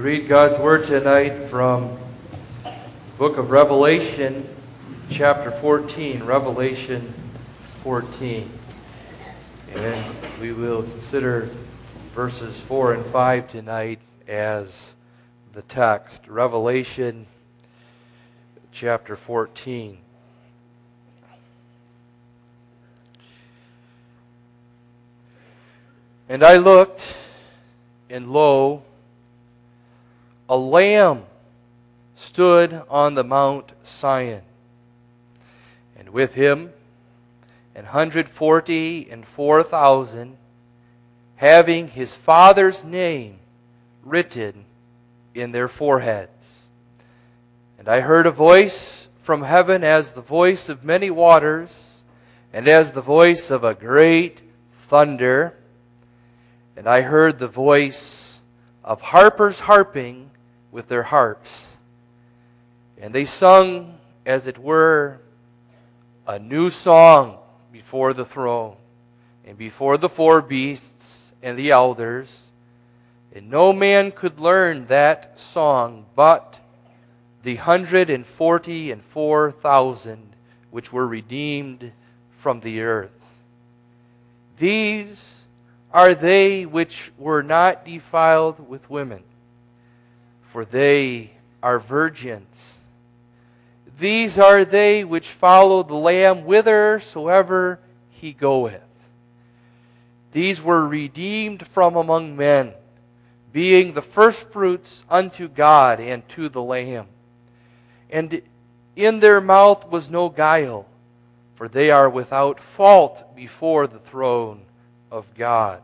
read God's Word tonight from the book of Revelation, chapter 14. Revelation 14. And we will consider verses 4 and 5 tonight as the text. Revelation chapter 14. And I looked, and lo, a Lamb stood on the Mount Sion, and with him 144,000, having his Father's name written in their foreheads. And I heard a voice from heaven as the voice of many waters, and as the voice of a great thunder. And I heard the voice of harpers harping with their harps. And they sung, as it were, a new song before the throne, and before the four beasts and the elders. And no man could learn that song but the 144,000 which were redeemed from the earth. These are they which were not defiled with women, for they are virgins. These are they which follow the Lamb whithersoever he goeth. These were redeemed from among men, being the firstfruits unto God and to the Lamb. And in their mouth was no guile, for they are without fault before the throne of God.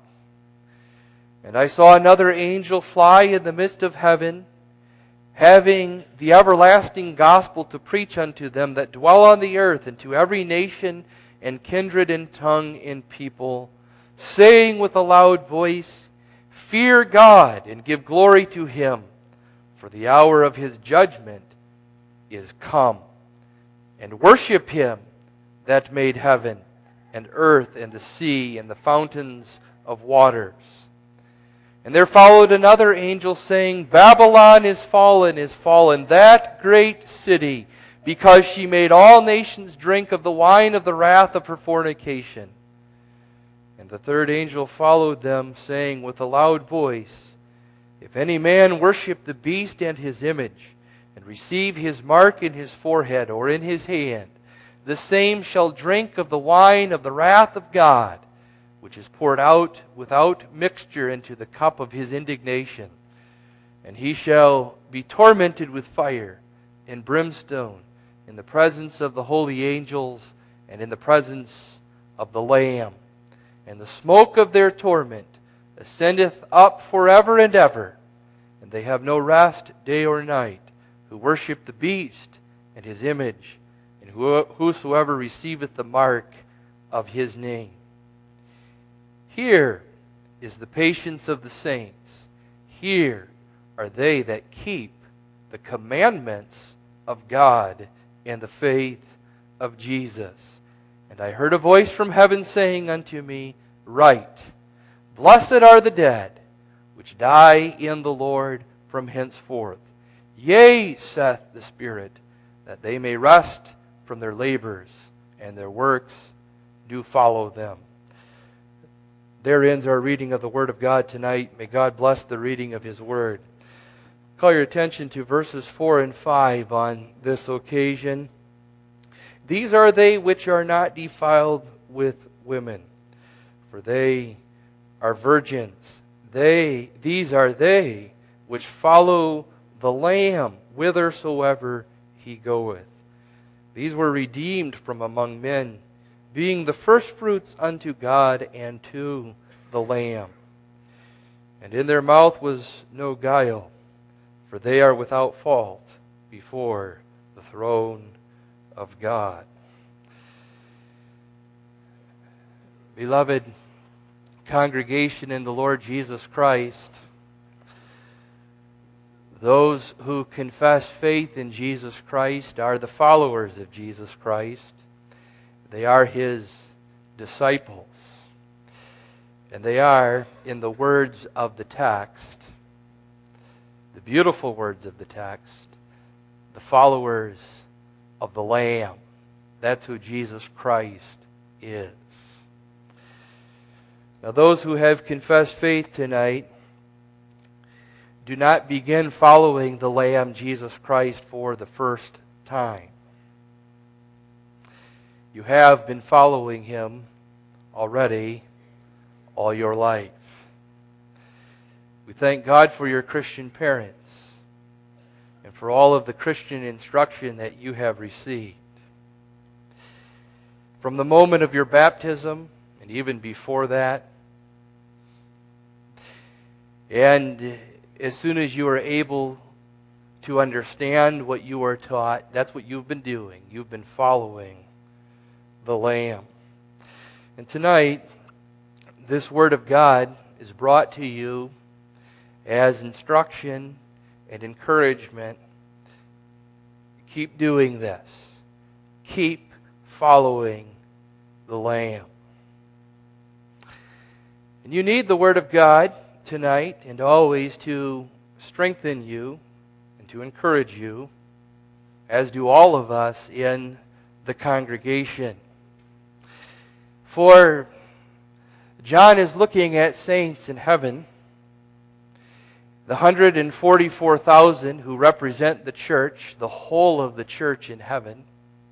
And I saw another angel fly in the midst of heaven, having the everlasting gospel to preach unto them that dwell on the earth, and to every nation and kindred and tongue and people, saying with a loud voice, Fear God, and give glory to him, for the hour of his judgment is come. And worship him that made heaven and earth and the sea and the fountains of waters. And there followed another angel saying, Babylon is fallen, that great city, because she made all nations drink of the wine of the wrath of her fornication. And the third angel followed them, saying with a loud voice, If any man worship the beast and his image, and receive his mark in his forehead or in his hand, the same shall drink of the wine of the wrath of God, which is poured out without mixture into the cup of his indignation. And he shall be tormented with fire and brimstone in the presence of the holy angels and in the presence of the Lamb. And the smoke of their torment ascendeth up forever and ever. And they have no rest day or night, who worship the beast and his image, and whosoever receiveth the mark of his name. Here is the patience of the saints. Here are they that keep the commandments of God and the faith of Jesus. And I heard a voice from heaven saying unto me, Write, Blessed are the dead, which die in the Lord from henceforth. Yea, saith the Spirit, that they may rest from their labors, and their works do follow them. There ends our reading of the Word of God tonight. May God bless the reading of His Word. Call your attention to verses 4 and 5 on this occasion. These are they which are not defiled with women, for they are virgins. These are they which follow the Lamb whithersoever he goeth. These were redeemed from among men, being the firstfruits unto God and to the Lamb. And in their mouth was no guile, for they are without fault before the throne of God. Beloved congregation in the Lord Jesus Christ, those who confess faith in Jesus Christ are the followers of Jesus Christ. They are His disciples. And they are, in the words of the text, the the beautiful words of the text, the followers of the Lamb. That's who Jesus Christ is. Now, those who have confessed faith tonight do not begin following the Lamb, Jesus Christ, for the first time. You have been following Him already all your life. We thank God for your Christian parents and for all of the Christian instruction that you have received. From the moment of your baptism, and even before that, and as soon as you are able to understand what you are taught, that's what you've been doing. You've been following the Lamb. And tonight, this Word of God is brought to you as instruction and encouragement. Keep doing this. Keep following the Lamb. And you need the Word of God tonight and always to strengthen you and to encourage you, as do all of us in the congregation. For John is looking at saints in heaven, the 144,000 who represent the church, the whole of the church in heaven.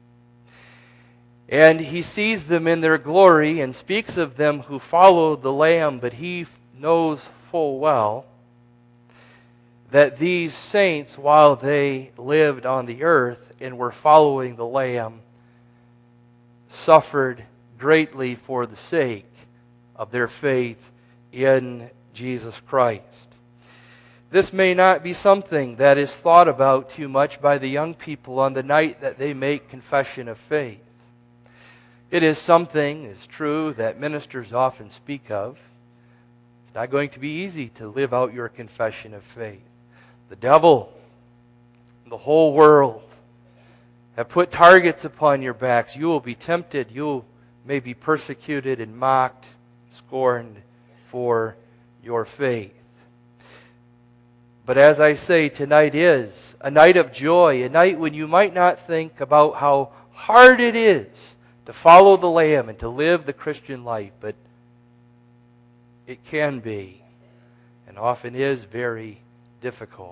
And he sees them in their glory and speaks of them who follow the Lamb, but he knows full well that these saints, while they lived on the earth and were following the Lamb, suffered greatly for the sake of their faith in Jesus Christ. This may not be something that is thought about too much by the young people on the night that they make confession of faith. It is something, it's true, that ministers often speak of. It's not going to be easy to live out your confession of faith. The devil, the whole world, have put targets upon your backs. You will be tempted. You may be persecuted and mocked, scorned for your faith. But as I say, tonight is a night of joy, a night when you might not think about how hard it is to follow the Lamb and to live the Christian life, but it can be, and often is, very difficult.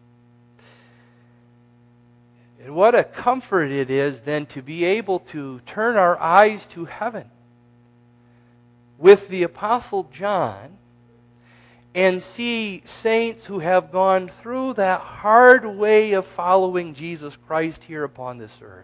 And what a comfort it is then to be able to turn our eyes to heaven with the Apostle John and see saints who have gone through that hard way of following Jesus Christ here upon this earth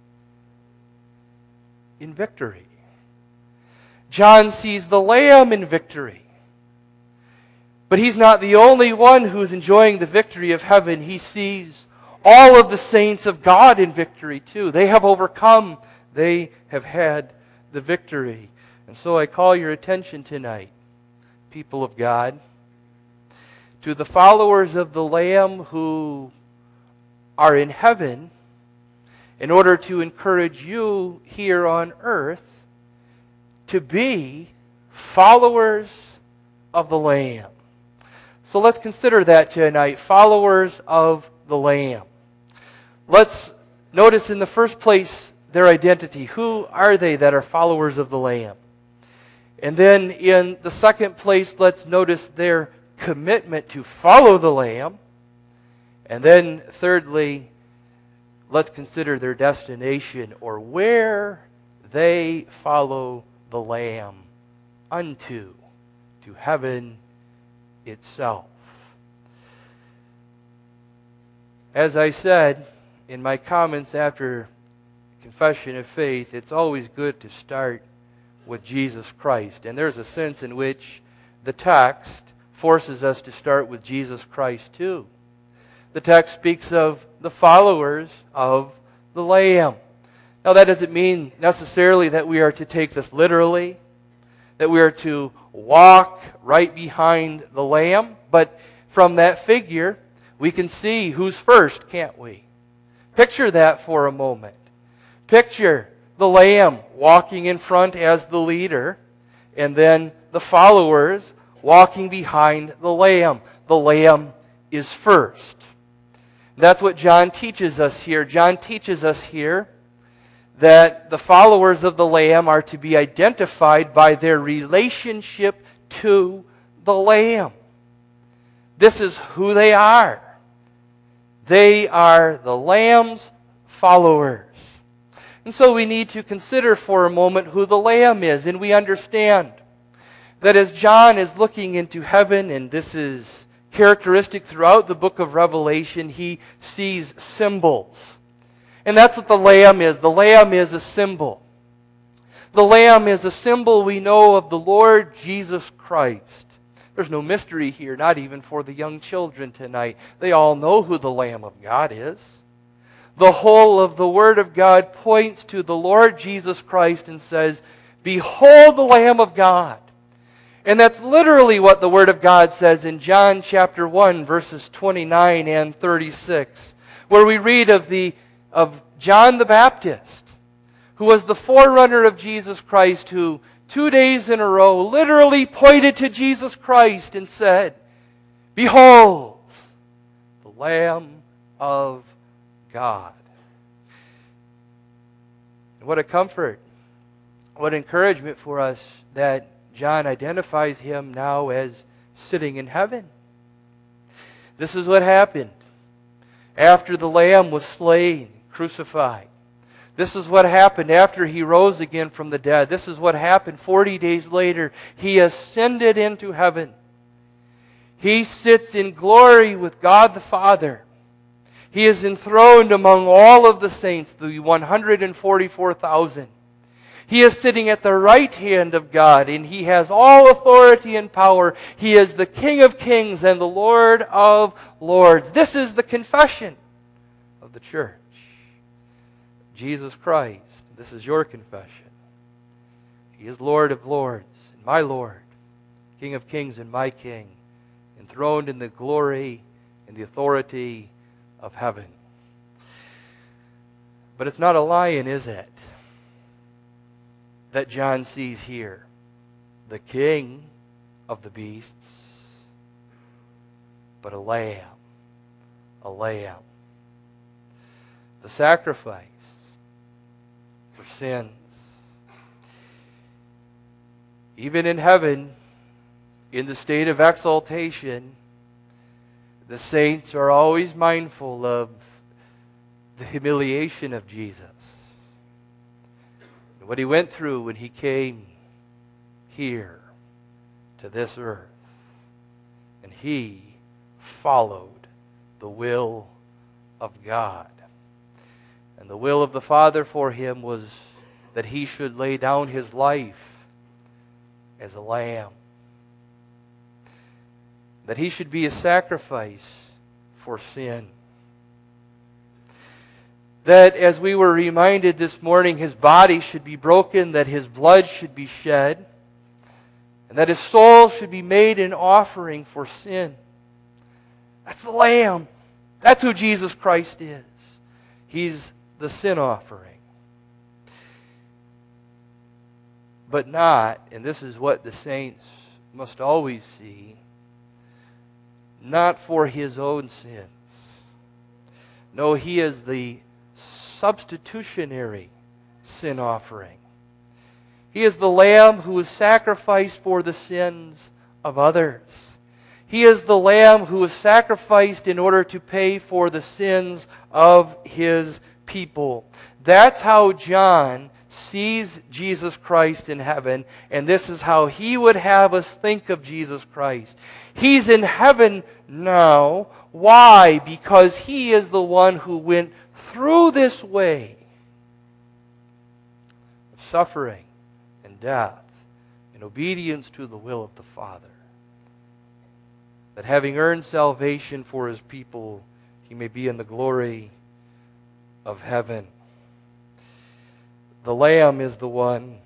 in victory. John sees the Lamb in victory. But he's not the only one who's enjoying the victory of heaven. He sees all of the saints of God in victory too. They have overcome. They have had the victory. And so I call your attention tonight, people of God, to the followers of the Lamb who are in heaven in order to encourage you here on earth to be followers of the Lamb. So let's consider that tonight, followers of the Lamb. Let's notice in the first place their identity. Who are they that are followers of the Lamb? And then in the second place, let's notice their commitment to follow the Lamb. And then thirdly, let's consider their destination, or where they follow the Lamb unto, to heaven itself. As I said in my comments after confession of faith, it's always good to start with Jesus Christ. And there's a sense in which the text forces us to start with Jesus Christ too. The text speaks of the followers of the Lamb. Now that doesn't mean necessarily that we are to take this literally, that we are to walk right behind the Lamb, but from that figure we can see who's first, can't we? Picture that for a moment. Picture the Lamb walking in front as the leader, and then the followers walking behind the Lamb. The Lamb is first. That's what John teaches us here. John teaches us here that the followers of the Lamb are to be identified by their relationship to the Lamb. This is who they are. They are the Lamb's followers. And so we need to consider for a moment who the Lamb is. And we understand that as John is looking into heaven, and this is characteristic throughout the book of Revelation, he sees symbols. And that's what the Lamb is. The Lamb is a symbol. The Lamb is a symbol, we know, of the Lord Jesus Christ. There's no mystery here, not even for the young children tonight. They all know who the Lamb of God is. The whole of the Word of God points to the Lord Jesus Christ and says, "Behold the Lamb of God." And that's literally what the Word of God says in John chapter 1, verses 29 and 36, where we read of John the Baptist, who was the forerunner of Jesus Christ, who 2 days in a row literally pointed to Jesus Christ and said, "Behold, the Lamb of God." What a comfort, what encouragement for us that John identifies him now as sitting in heaven. This is what happened after the Lamb was slain, crucified. This is what happened after he rose again from the dead. This is what happened 40 days later. He ascended into heaven. He sits in glory with God the Father. He is enthroned among all of the saints, the 144,000. He is sitting at the right hand of God, and He has all authority and power. He is the King of kings and the Lord of lords. This is the confession of the church. Jesus Christ, this is your confession. He is Lord of lords and my Lord, King of kings and my King, enthroned in the glory and the authority of heaven. But it's not a lion, is it, that John sees here? The king of the beasts, but a lamb. A lamb. The sacrifice for sins. Even in heaven, in the state of exaltation, the saints are always mindful of the humiliation of Jesus. And what He went through when He came here to this earth. And He followed the will of God. And the will of the Father for Him was that He should lay down His life as a lamb. That He should be a sacrifice for sin. That, as we were reminded this morning, His body should be broken, that His blood should be shed, and that His soul should be made an offering for sin. That's the Lamb. That's who Jesus Christ is. He's the sin offering. But not, and this is what the saints must always see, not for His own sins. No, He is the substitutionary sin offering. He is the Lamb who was sacrificed for the sins of others. He is the Lamb who was sacrificed in order to pay for the sins of His people. That's how John sees Jesus Christ in heaven, and this is how he would have us think of Jesus Christ. He's in heaven now. Why? Because He is the one who went through this way of suffering and death in obedience to the will of the Father. That having earned salvation for His people, He may be in the glory of heaven. The Lamb is the one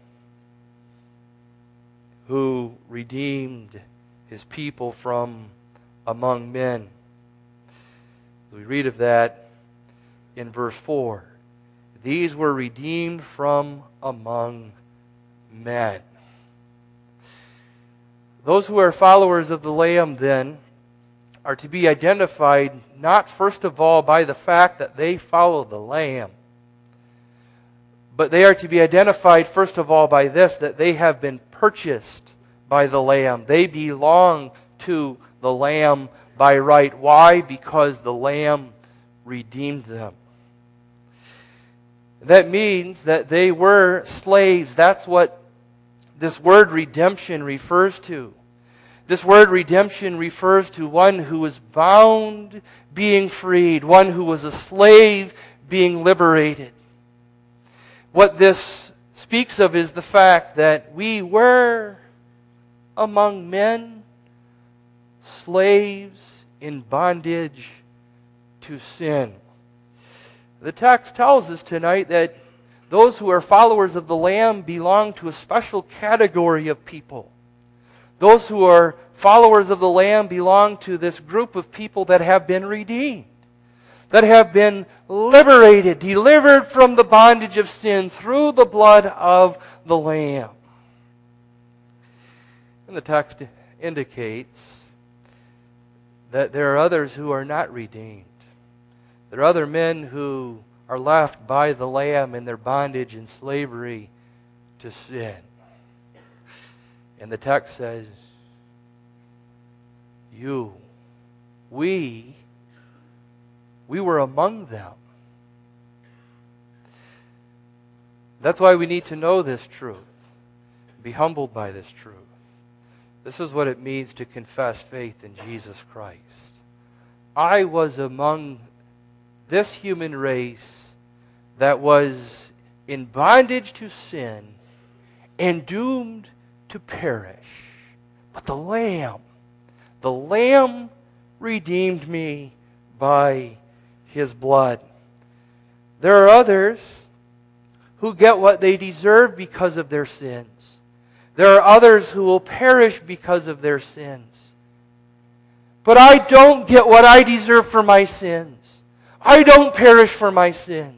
who redeemed His people from among men. We read of that in verse 4. These were redeemed from among men. Those who are followers of the Lamb then are to be identified not first of all by the fact that they follow the Lamb, but they are to be identified first of all by this, that they have been purchased by the Lamb. They belong to the Lamb by right. Why? Because the Lamb redeemed them. That means that they were slaves. That's what this word redemption refers to. This word redemption refers to one who was bound being freed, one who was a slave being liberated. What this speaks of is the fact that we were among men, slaves in bondage to sin. The text tells us tonight that those who are followers of the Lamb belong to a special category of people. Those who are followers of the Lamb belong to this group of people that have been redeemed, that have been liberated, delivered from the bondage of sin through the blood of the Lamb. And the text indicates that there are others who are not redeemed. There are other men who are left by the Lamb in their bondage and slavery to sin. And the text says, we were among them. That's why we need to know this truth, be humbled by this truth. This is what it means to confess faith in Jesus Christ. I was among this human race that was in bondage to sin and doomed to perish. But the Lamb redeemed me by His blood. There are others who get what they deserve because of their sins. There are others who will perish because of their sins. But I don't get what I deserve for my sins. I don't perish for my sins.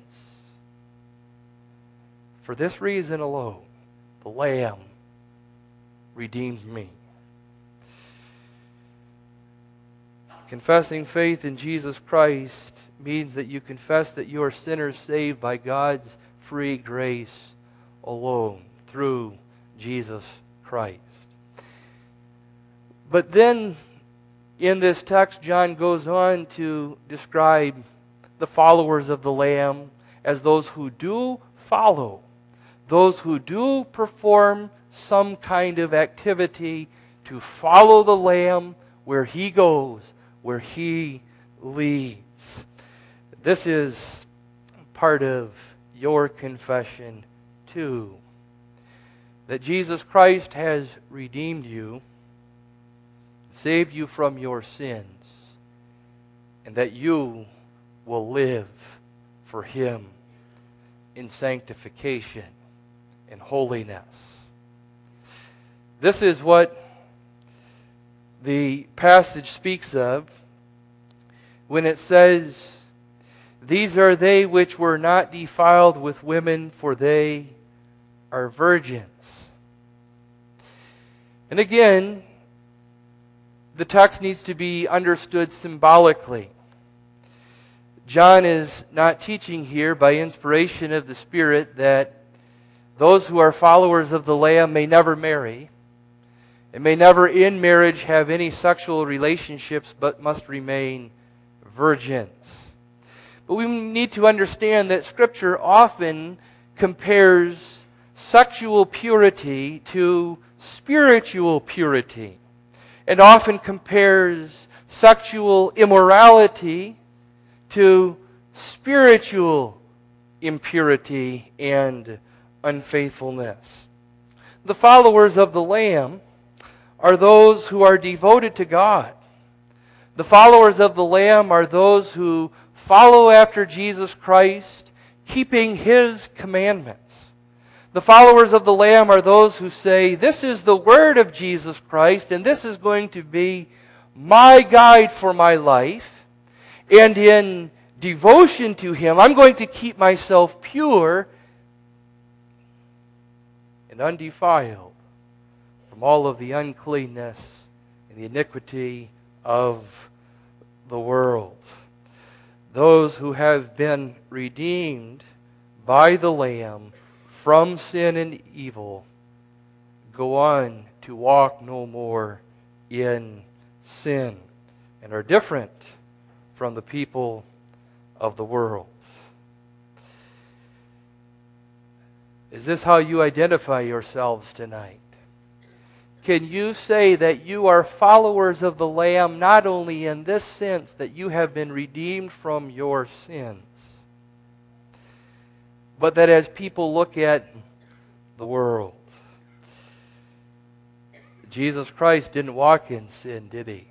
For this reason alone, the Lamb redeemed me. Confessing faith in Jesus Christ means that you confess that you are sinners saved by God's free grace alone through Jesus Christ. But then in this text, John goes on to describe the followers of the Lamb as those who do follow, those who do perform some kind of activity to follow the Lamb where He goes, where He leads. This is part of your confession too. That Jesus Christ has redeemed you, saved you from your sins, and that you will live for Him in sanctification and holiness. This is what the passage speaks of when it says, "These are they which were not defiled with women, for they are virgins." And again, the text needs to be understood symbolically. John is not teaching here by inspiration of the Spirit that those who are followers of the Lamb may never marry and may never in marriage have any sexual relationships but must remain virgins. But we need to understand that Scripture often compares sexual purity to spiritual purity, and often compares sexual immorality to spiritual impurity and unfaithfulness. The followers of the Lamb are those who are devoted to God. The followers of the Lamb are those who follow after Jesus Christ, keeping His commandments. The followers of the Lamb are those who say, "This is the word of Jesus Christ, and this is going to be my guide for my life. And in devotion to Him, I'm going to keep myself pure and undefiled from all of the uncleanness and the iniquity of the world. Those who have been redeemed by the Lamb from sin and evil go on to walk no more in sin and are different from the people of the world. Is this how you identify yourselves tonight? Can you say that you are followers of the Lamb not only in this sense that you have been redeemed from your sins, but that as people look at the world, Jesus Christ didn't walk in sin, did He?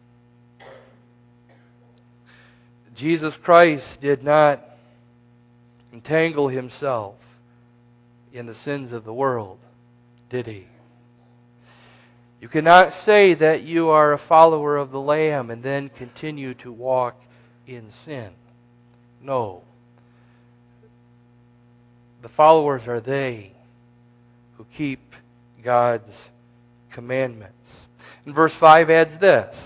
Jesus Christ did not entangle Himself in the sins of the world, did He? You cannot say that you are a follower of the Lamb and then continue to walk in sin. No. The followers are they who keep God's commandments. And verse 5 adds this: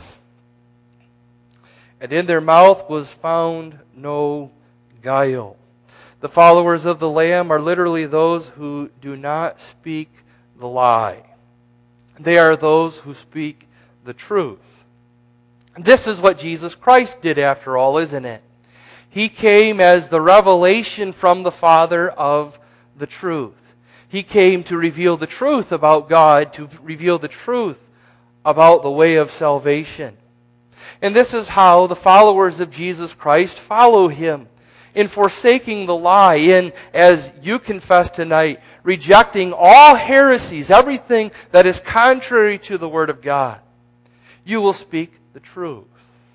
and in their mouth was found no guile. The followers of the Lamb are literally those who do not speak the lie. They are those who speak the truth. This is what Jesus Christ did after all, isn't it? He came as the revelation from the Father of the truth. He came to reveal the truth about God, to reveal the truth about the way of salvation. And this is how the followers of Jesus Christ follow Him, in forsaking the lie, in, as you confess tonight, rejecting all heresies, everything that is contrary to the Word of God. You will speak the truth.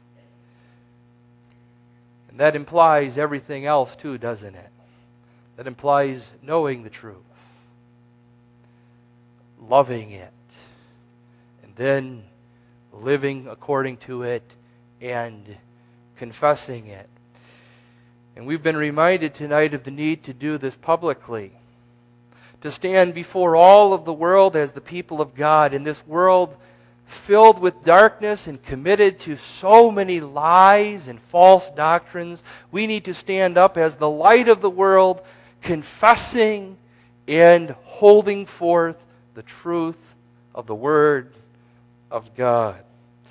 And that implies everything else too, doesn't it? That implies knowing the truth, loving it, and then living according to it and confessing it. And we've been reminded tonight of the need to do this publicly, to stand before all of the world as the people of God in this world filled with darkness and committed to so many lies and false doctrines. We need to stand up as the light of the world, confessing and holding forth the truth of the Word of God.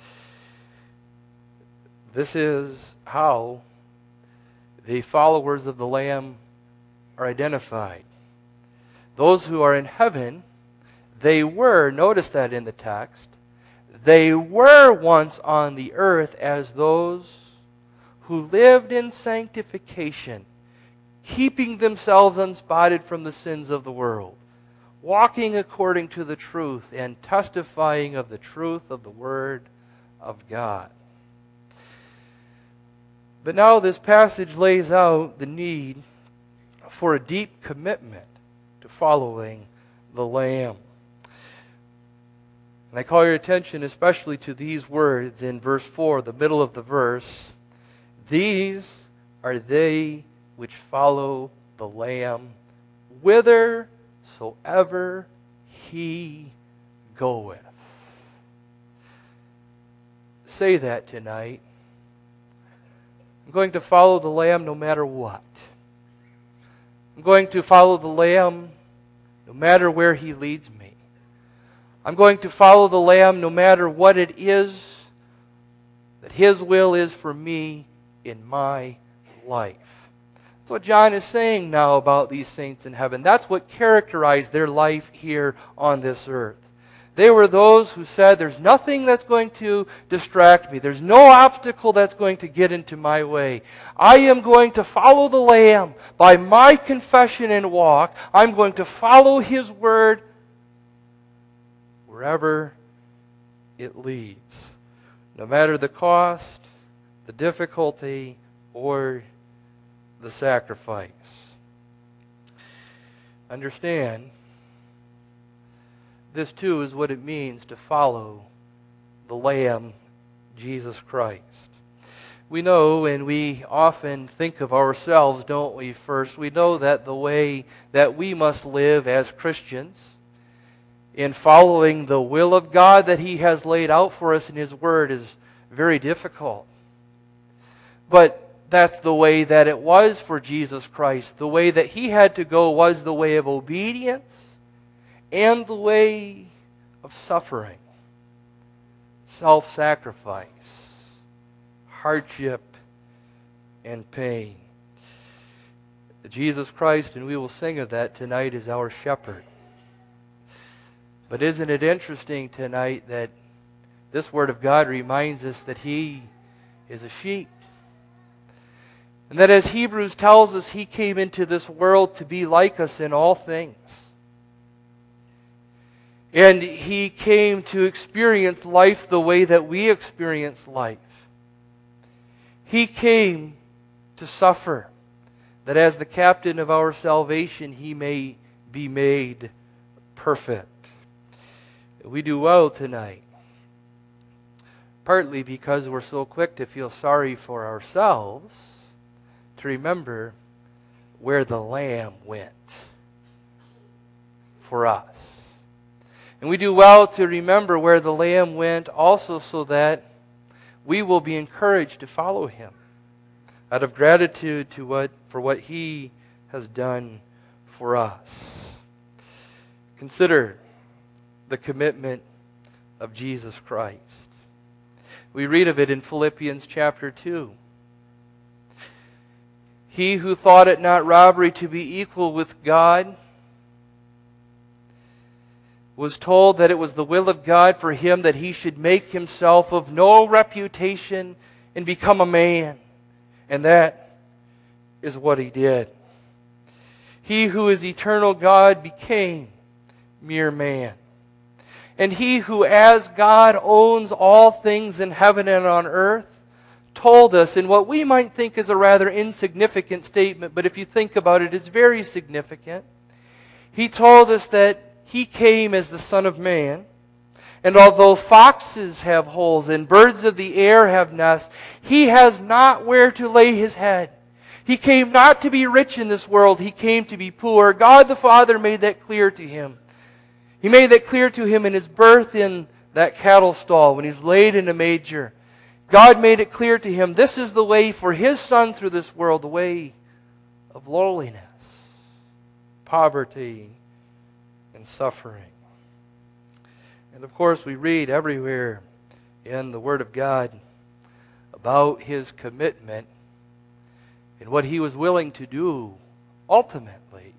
This is how the followers of the Lamb are identified. Those who are in heaven, they were, notice that in the text, they were once on the earth as those who lived in sanctification, keeping themselves unspotted from the sins of the world, walking according to the truth and testifying of the truth of the Word of God. But now this passage lays out the need for a deep commitment to following the Lamb. And I call your attention especially to these words in verse 4, the middle of the verse. These are they which follow the Lamb whithersoever He goeth. Say that tonight. I'm going to follow the Lamb no matter what. I'm going to follow the Lamb no matter where He leads me. I'm going to follow the Lamb no matter what it is that His will is for me in my life. That's what John is saying now about these saints in heaven. That's what characterized their life here on this earth. They were those who said, there's nothing that's going to distract me. There's no obstacle that's going to get into my way. I am going to follow the Lamb by my confession and walk. I'm going to follow His Word wherever it leads, no matter the cost, the difficulty, or the sacrifice. Understand, this too is what it means to follow the Lamb, Jesus Christ. We know, and we often think of ourselves, don't we, first? We know that the way that we must live as Christians in following the will of God that He has laid out for us in His Word is very difficult. But that's the way that it was for Jesus Christ. The way that He had to go was the way of obedience and the way of suffering, self-sacrifice, hardship, and pain. Jesus Christ, and we will sing of that tonight, is our shepherd. But isn't it interesting tonight that this Word of God reminds us that He is a sheep? And that as Hebrews tells us, He came into this world to be like us in all things. And He came to experience life the way that we experience life. He came to suffer, that as the captain of our salvation, He may be made perfect. We do well tonight, partly because we're so quick to feel sorry for ourselves, to remember where the Lamb went for us. And we do well to remember where the Lamb went also so that we will be encouraged to follow Him out of gratitude for what He has done for us. Consider the commitment of Jesus Christ. We read of it in Philippians chapter 2. He who thought it not robbery to be equal with God was told that it was the will of God for him that he should make himself of no reputation and become a man. And that is what he did. He who is eternal God became mere man. And He who as God owns all things in heaven and on earth told us in what we might think is a rather insignificant statement, but if you think about it, it's very significant. He told us that He came as the Son of Man, and although foxes have holes and birds of the air have nests, He has not where to lay His head. He came not to be rich in this world, He came to be poor. God the Father made that clear to Him. He made that clear to Him in His birth in that cattle stall, when He's laid in a manger. God made it clear to Him, this is the way for His Son through this world, the way of lowliness, poverty, and suffering. And of course, we read everywhere in the Word of God about His commitment and what He was willing to do ultimately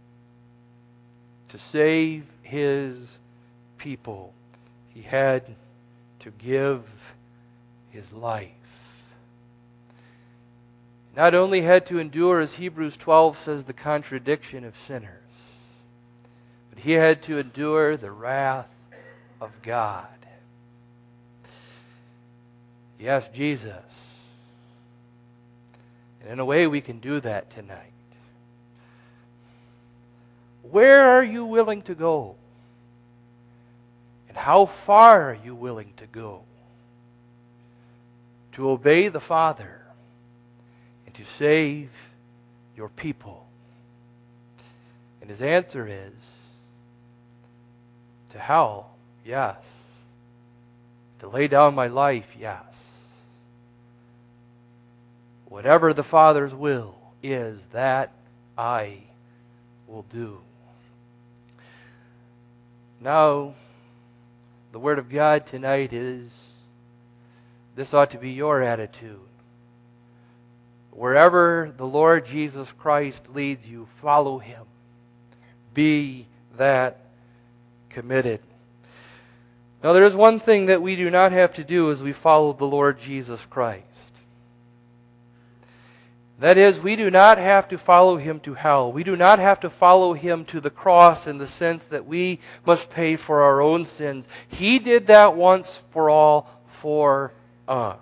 to save His people. He had to give His life. Not only had to endure, as Hebrews 12 says, the contradiction of sinners, but He had to endure the wrath of God. Yes, Jesus. And in a way we can do that tonight. Where are you willing to go? And how far are you willing to go to obey the Father and to save your people? And His answer is to hell, yes. To lay down my life, yes. Whatever the Father's will is, that I will do. Now, the Word of God tonight is, this ought to be your attitude. Wherever the Lord Jesus Christ leads you, follow Him. Be that committed. Now, there is one thing that we do not have to do as we follow the Lord Jesus Christ. That is, we do not have to follow Him to hell. We do not have to follow Him to the cross in the sense that we must pay for our own sins. He did that once for all for us.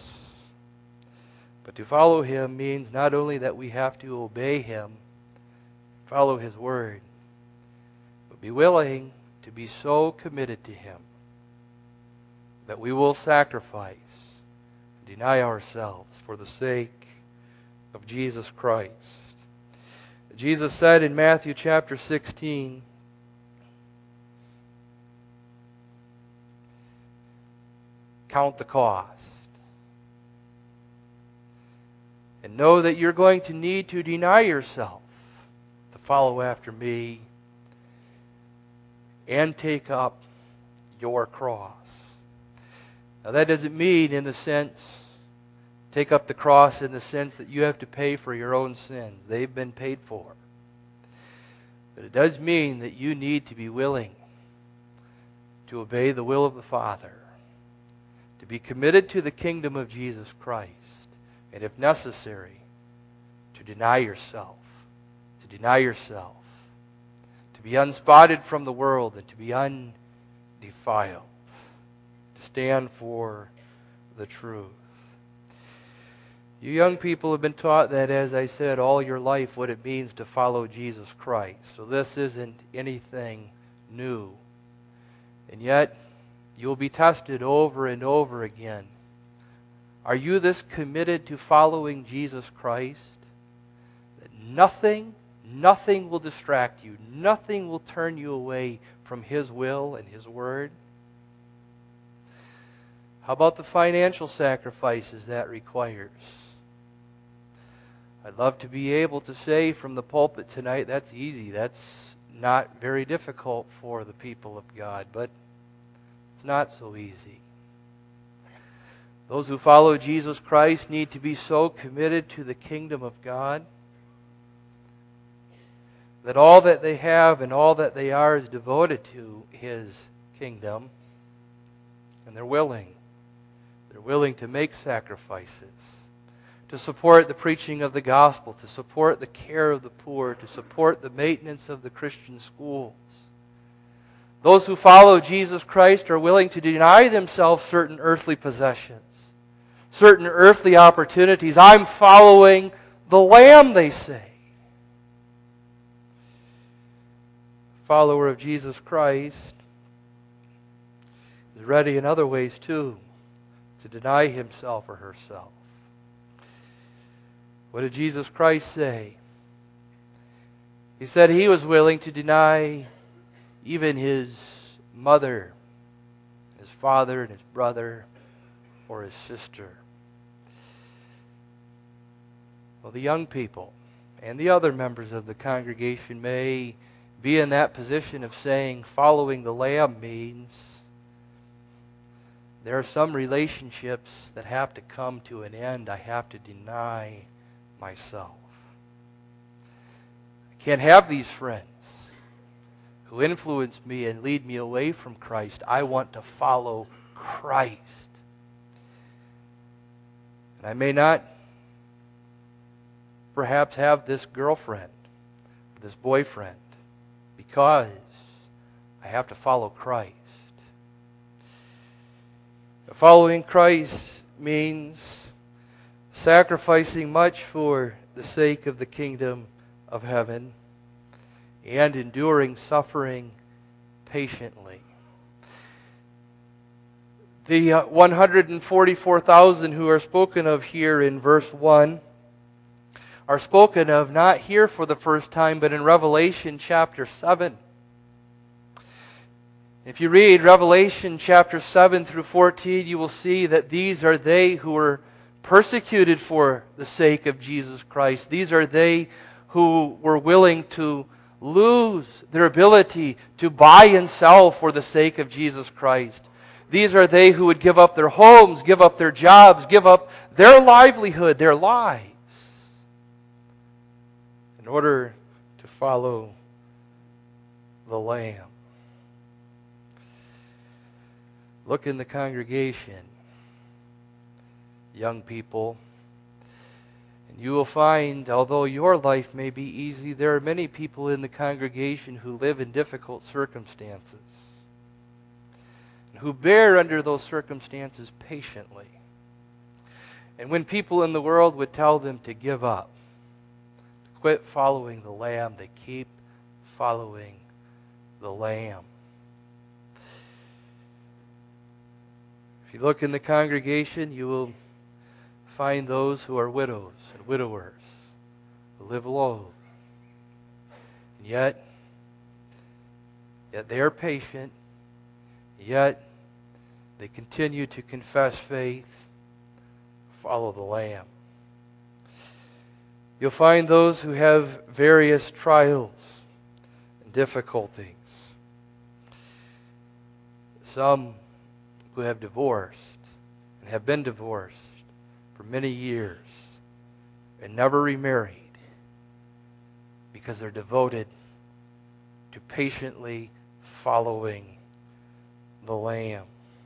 But to follow Him means not only that we have to obey Him, follow His Word, but be willing to be so committed to Him that we will sacrifice, deny ourselves for the sake of Jesus Christ. Jesus said in Matthew chapter 16, count the cost. And know that you're going to need to deny yourself to follow after me and take up your cross. Now that doesn't mean take up the cross in the sense that you have to pay for your own sins. They've been paid for. But it does mean that you need to be willing to obey the will of the Father, to be committed to the kingdom of Jesus Christ, and if necessary, to deny yourself, to be unspotted from the world and to be undefiled, to stand for the truth. You young people have been taught that, as I said, all your life what it means to follow Jesus Christ. So this isn't anything new. And yet, you'll be tested over and over again. Are you this committed to following Jesus Christ that nothing will distract you, nothing will turn you away from His will and His Word? How about the financial sacrifices that requires? I'd love to be able to say from the pulpit tonight, that's easy. That's not very difficult for the people of God, but it's not so easy. Those who follow Jesus Christ need to be so committed to the kingdom of God that all that they have and all that they are is devoted to His kingdom, and they're willing. They're willing to make sacrifices, to support the preaching of the gospel, to support the care of the poor, to support the maintenance of the Christian schools. Those who follow Jesus Christ are willing to deny themselves certain earthly possessions, certain earthly opportunities. I'm following the Lamb, they say. A follower of Jesus Christ is ready in other ways too to deny himself or herself. What did Jesus Christ say? He said He was willing to deny even His mother, His father, and His brother, or His sister. Well, the young people and the other members of the congregation may be in that position of saying following the Lamb means there are some relationships that have to come to an end. I have to deny myself. I can't have these friends who influence me and lead me away from Christ. I want to follow Christ. And I may not perhaps have this girlfriend, this boyfriend, because I have to follow Christ. Following Christ means sacrificing much for the sake of the kingdom of heaven and enduring suffering patiently. The 144,000 who are spoken of here in verse 1 are spoken of not here for the first time, but in Revelation chapter 7. If you read Revelation chapter 7 through 14, you will see that these are they who were persecuted for the sake of Jesus Christ. These are they who were willing to lose their ability to buy and sell for the sake of Jesus Christ. These are they who would give up their homes, give up their jobs, give up their livelihood, their lives, in order to follow the Lamb. Look in the congregation, young people, and you will find, although your life may be easy, there are many people in the congregation who live in difficult circumstances, and who bear under those circumstances patiently. And when people in the world would tell them to give up, to quit following the Lamb, they keep following the Lamb. If you look in the congregation, you will find those who are widows and widowers, who live alone. And yet they are patient, yet they continue to confess faith, follow the Lamb. You'll find those who have various trials and difficulties. Some who have divorced and have been divorced for many years and never remarried because they're devoted to patiently following the Lamb.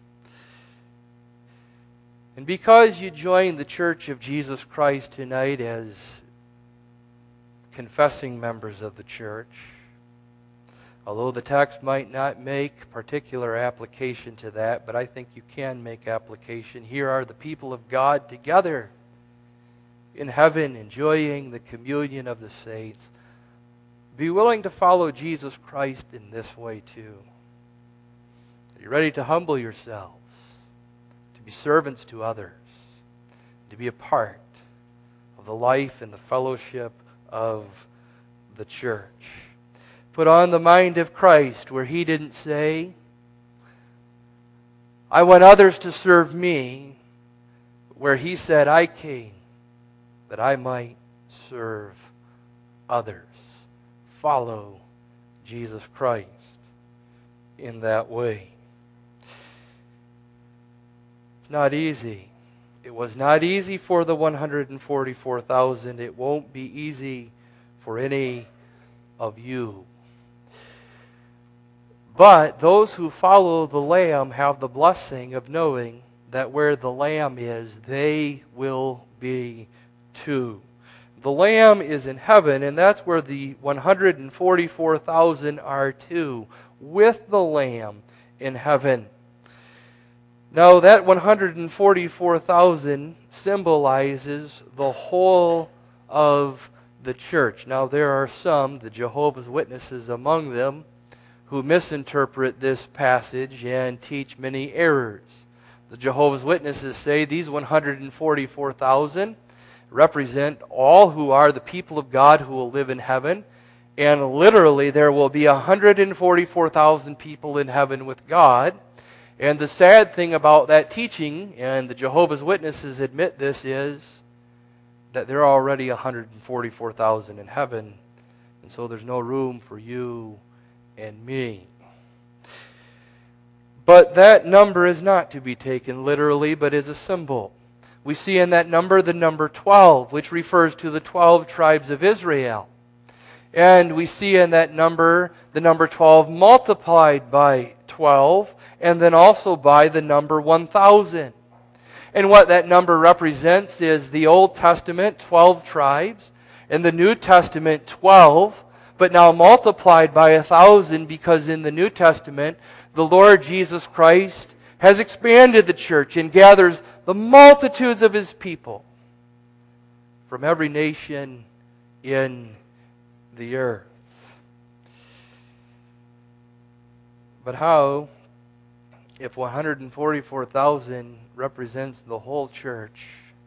And because you joined the Church of Jesus Christ tonight as confessing members of the church, although the text might not make particular application to that, but I think you can make application. Here are the people of God together in heaven, enjoying the communion of the saints. Be willing to follow Jesus Christ in this way too. Are you ready to humble yourselves, to be servants to others, to be a part of the life and the fellowship of the church? Put on the mind of Christ, where He didn't say, I want others to serve me, where He said, I came that I might serve others. Follow Jesus Christ in that way. It's not easy. It was not easy for the 144,000. It won't be easy for any of you. But those who follow the Lamb have the blessing of knowing that where the Lamb is, they will be too. The Lamb is in heaven, and that's where the 144,000 are too, with the Lamb in heaven. Now, that 144,000 symbolizes the whole of the church. Now, there are some, the Jehovah's Witnesses among them, who misinterpret this passage and teach many errors. The Jehovah's Witnesses say these 144,000 represent all who are the people of God who will live in heaven, and literally there will be 144,000 people in heaven with God. And the sad thing about that teaching, and the Jehovah's Witnesses admit this, is that there are already 144,000 in heaven, and so there's no room for you and me. But that number is not to be taken literally, but is a symbol. We see in that number the number 12, which refers to the 12 tribes of Israel. And we see in that number the number 12 multiplied by 12, and then also by the number 1,000. And what that number represents is the Old Testament, 12 tribes, and the New Testament, 12, but now multiplied by 1,000, because in the New Testament, the Lord Jesus Christ has expanded the church and gathers the multitudes of His people from every nation in the earth. But how, if 144,000 represents the whole church,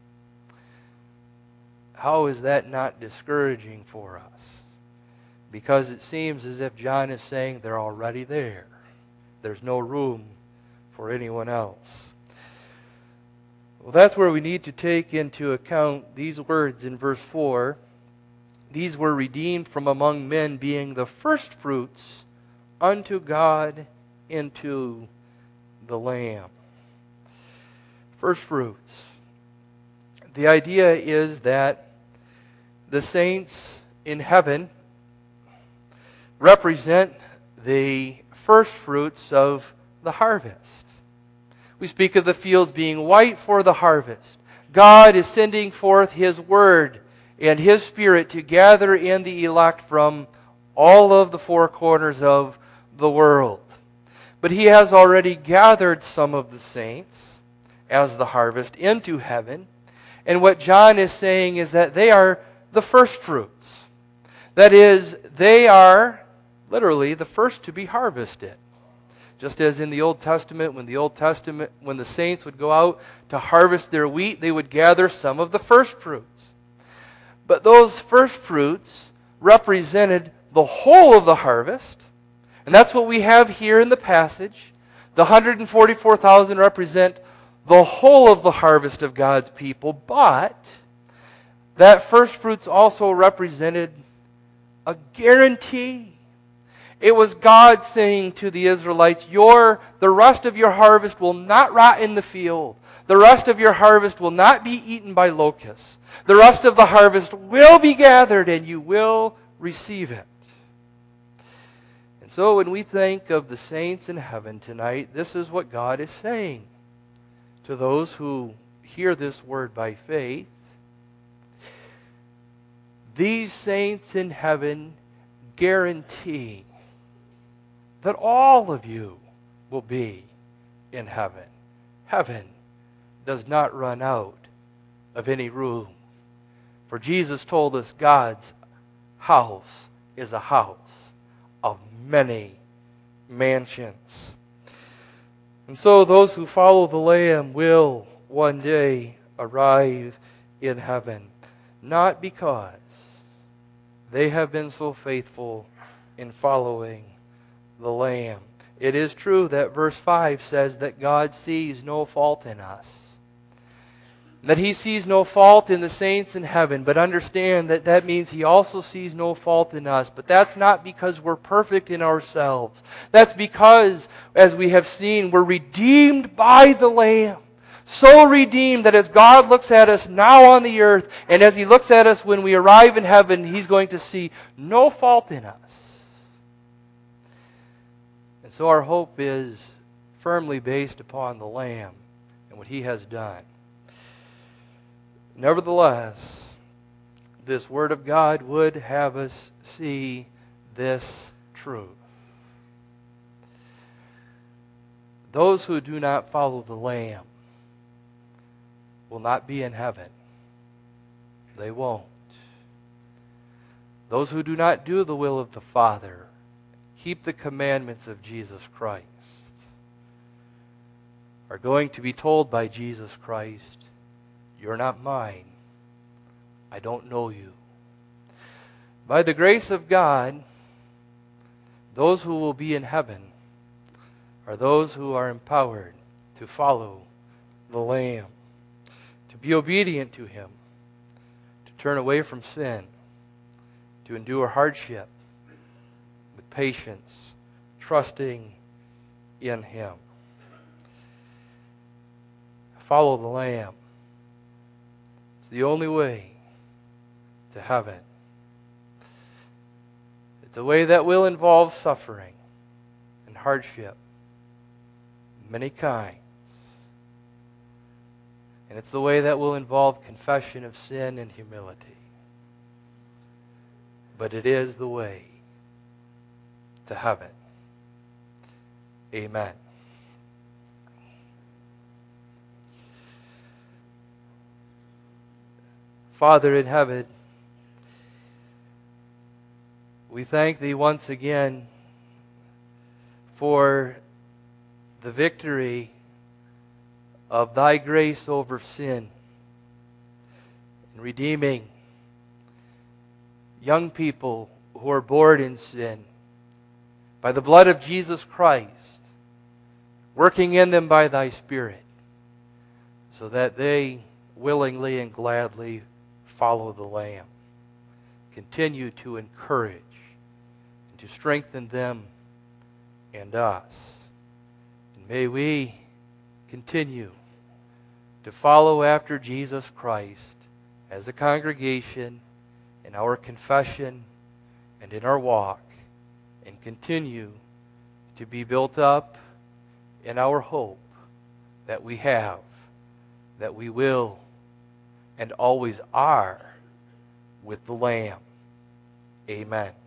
how is that not discouraging for us? Because it seems as if John is saying they're already there. There's no room for anyone else. Well, that's where we need to take into account these words in verse 4. These were redeemed from among men, being the firstfruits unto God and to the Lamb. Firstfruits. The idea is that the saints in heaven represent the firstfruits of the harvest. We speak of the fields being white for the harvest. God is sending forth His Word and His Spirit to gather in the elect from all of the four corners of the world. But He has already gathered some of the saints as the harvest into heaven. And what John is saying is that they are the firstfruits. That is, they are literally the first to be harvested. Just as in the Old Testament, when the saints would go out to harvest their wheat, they would gather some of the first fruits. But those first fruits represented the whole of the harvest, and that's what we have here in the passage. The 144,000 represent the whole of the harvest of God's people, but that first fruits also represented a guarantee. It was God saying to the Israelites, the rest of your harvest will not rot in the field. The rest of your harvest will not be eaten by locusts. The rest of the harvest will be gathered and you will receive it. And so when we think of the saints in heaven tonight, this is what God is saying to those who hear this word by faith. These saints in heaven guarantee that all of you will be in heaven. Heaven does not run out of any room. For Jesus told us God's house is a house of many mansions. And so those who follow the Lamb will one day arrive in heaven, not because they have been so faithful in following the Lamb. It is true that verse 5 says that God sees no fault in us, that He sees no fault in the saints in heaven, but understand that that means He also sees no fault in us. But that's not because we're perfect in ourselves. That's because, as we have seen, we're redeemed by the Lamb. So redeemed that as God looks at us now on the earth, and as He looks at us when we arrive in heaven, He's going to see no fault in us. And so our hope is firmly based upon the Lamb and what He has done. Nevertheless, this Word of God would have us see this truth. Those who do not follow the Lamb will not be in heaven. They won't. Those who do not do the will of the Father, keep the commandments of Jesus Christ, are going to be told by Jesus Christ, "You're not mine. I don't know you." By the grace of God, those who will be in heaven are those who are empowered to follow the Lamb, to be obedient to Him, to turn away from sin, to endure hardship with patience, trusting in Him. Follow the Lamb. It's the only way to heaven. It's a way that will involve suffering and hardship, many kinds. And it's the way that will involve confession of sin and humility. But it is the way to heaven. Amen. Father in heaven, we thank Thee once again for the victory of Thy grace over sin, in redeeming young people who are born in sin by the blood of Jesus Christ, working in them by Thy Spirit, so that they willingly and gladly follow the Lamb. Continue to encourage and to strengthen them and us. And may we continue to follow after Jesus Christ as a congregation in our confession and in our walk, and continue to be built up in our hope that we have, that we will and always are with the Lamb. Amen.